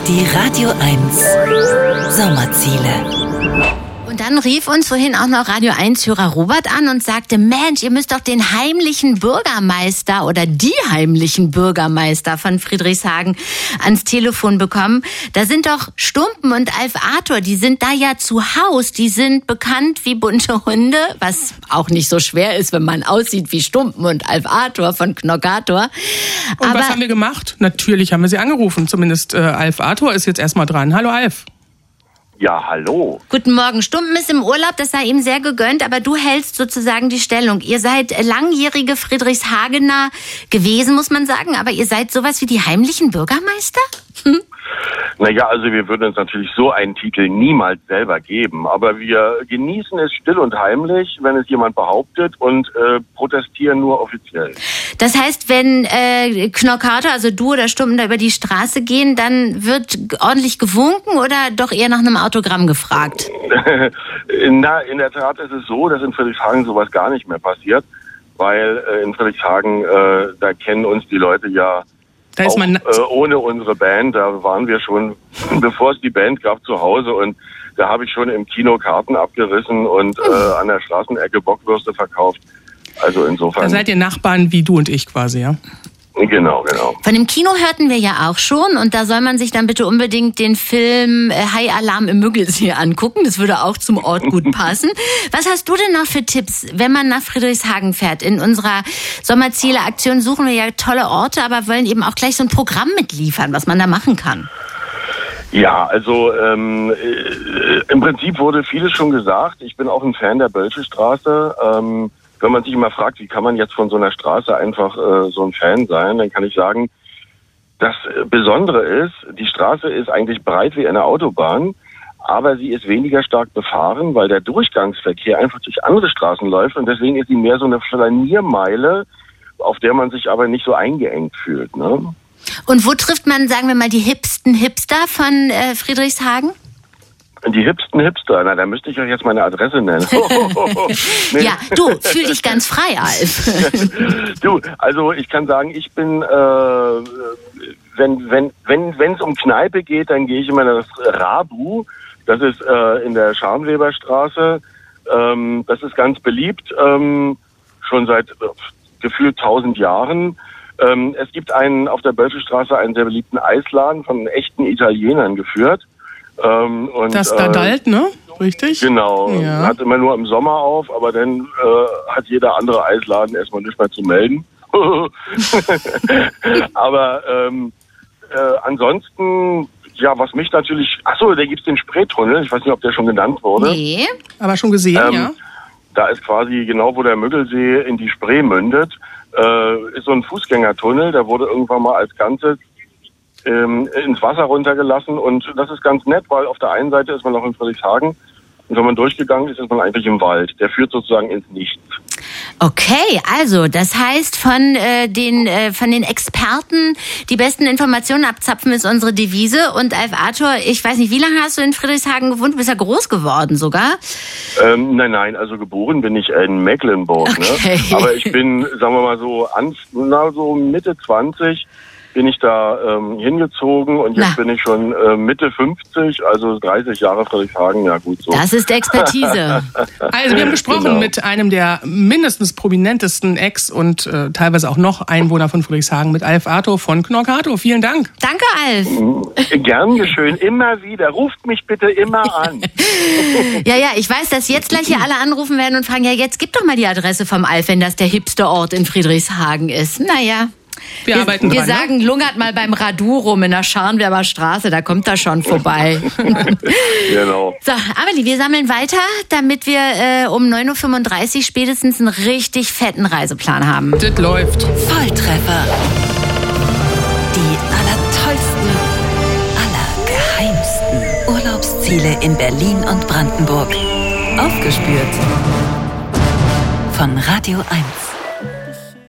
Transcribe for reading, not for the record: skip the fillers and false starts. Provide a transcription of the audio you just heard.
Die Radio 1 Sommerziele. Und dann rief uns vorhin auch noch Radio 1-Hörer Robert an und sagte, Mensch, ihr müsst doch den heimlichen Bürgermeister oder die heimlichen Bürgermeister von Friedrichshagen ans Telefon bekommen. Da sind doch Stumpen und Alf Arthur, die sind da ja zu Haus. Die sind bekannt wie bunte Hunde, was auch nicht so schwer ist, wenn man aussieht wie Stumpen und Alf Arthur von Knockator. Und was haben wir gemacht? Natürlich haben wir sie angerufen. Zumindest Alf Arthur ist jetzt erstmal dran. Hallo Alf. Ja, hallo. Guten Morgen. Stumpen ist im Urlaub, das sei ihm sehr gegönnt, aber du hältst sozusagen die Stellung. Ihr seid langjährige Friedrichshagener gewesen, muss man sagen, aber ihr seid sowas wie die heimlichen Bürgermeister? Naja, also wir würden uns natürlich so einen Titel niemals selber geben, aber wir genießen es still und heimlich, wenn es jemand behauptet und protestieren nur offiziell. Das heißt, wenn Knockator, also du oder Stumpen da über die Straße gehen, dann wird ordentlich gewunken oder doch eher nach einem Autogramm gefragt? Na, in der Tat ist es so, dass in Friedrichshagen sowas gar nicht mehr passiert, weil in Friedrichshagen, da kennen uns die Leute ja da ist man ohne unsere Band. Da waren wir schon, bevor es die Band gab, zu Hause und da habe ich schon im Kino Karten abgerissen und an der Straßenecke Bockwürste verkauft. Also insofern. Da seid ihr Nachbarn wie du und ich quasi, ja? Genau. Von dem Kino hörten wir ja auch schon und da soll man sich dann bitte unbedingt den Film High Alarm im Müggelsee angucken. Das würde auch zum Ort gut passen. Was hast du denn noch für Tipps, wenn man nach Friedrichshagen fährt? In unserer Sommerziele-Aktion suchen wir ja tolle Orte, aber wollen eben auch gleich so ein Programm mitliefern, was man da machen kann. Ja, also im Prinzip wurde vieles schon gesagt. Ich bin auch ein Fan der Bölsche Straße. Wenn man sich immer fragt, wie kann man jetzt von so einer Straße einfach so ein Fan sein, dann kann ich sagen, das Besondere ist, die Straße ist eigentlich breit wie eine Autobahn, aber sie ist weniger stark befahren, weil der Durchgangsverkehr einfach durch andere Straßen läuft und deswegen ist sie mehr so eine Flaniermeile, auf der man sich aber nicht so eingeengt fühlt. Ne? Und wo trifft man, sagen wir mal, die hipsten Hipster von Friedrichshagen? Die hipsten Hipster, na, da müsste ich euch jetzt meine Adresse nennen. Nee. Ja, du, fühl dich ganz frei, Alf. Du, also ich kann sagen, ich bin, wenn es um Kneipe geht, dann gehe ich immer in das Rabu. Das ist in der Scharnweberstraße. Das ist ganz beliebt, schon seit gefühlt 1000 Jahren. Es gibt auf der Bölsche Straße einen sehr beliebten Eisladen von echten Italienern geführt. Und, das Dadalt, ne? Richtig? Genau. Ja. Hat immer nur im Sommer auf, aber dann hat jeder andere Eisladen erstmal nicht mehr zu melden. Aber ansonsten, ja, was mich natürlich... Achso, da gibt's den Spreetunnel. Ich weiß nicht, ob der schon genannt wurde. Nee. Aber schon gesehen, ja. Da ist quasi genau, wo der Müggelsee in die Spree mündet, ist so ein Fußgängertunnel. Der wurde irgendwann mal als Ganzes ins Wasser runtergelassen und das ist ganz nett, weil auf der einen Seite ist man noch in Friedrichshagen und wenn man durchgegangen ist, ist man eigentlich im Wald. Der führt sozusagen ins Nichts. Okay, also das heißt von den Experten die besten Informationen abzapfen ist unsere Devise und Alf Arthur, ich weiß nicht, wie lange hast du in Friedrichshagen gewohnt? Du bist ja groß geworden sogar. Nein, also geboren bin ich in Mecklenburg, okay. Ne? Aber ich bin, sagen wir mal so Mitte 20 bin ich da hingezogen und jetzt bin ich schon Mitte 50, also 30 Jahre Friedrichshagen, ja gut so. Das ist Expertise. Also wir haben gesprochen mit einem der mindestens prominentesten Ex- und teilweise auch noch Einwohner von Friedrichshagen, mit Alf Arthur von Knockator. Vielen Dank. Danke, Alf. Gern geschehen, immer wieder. Ruft mich bitte immer an. Ja, ich weiß, dass jetzt gleich hier alle anrufen werden und fragen, ja, jetzt gib doch mal die Adresse vom Alf, wenn das der hipste Ort in Friedrichshagen ist. Naja. Wir arbeiten dran, sagen, ne? lungert mal beim Radu rum in der Scharnwerber Straße, da kommt er schon vorbei. Genau. So, Amelie, wir sammeln weiter, damit wir um 9.35 Uhr spätestens einen richtig fetten Reiseplan haben. Das läuft. Volltreffer. Die allertollsten, allergeheimsten Urlaubsziele in Berlin und Brandenburg. Aufgespürt von Radio 1.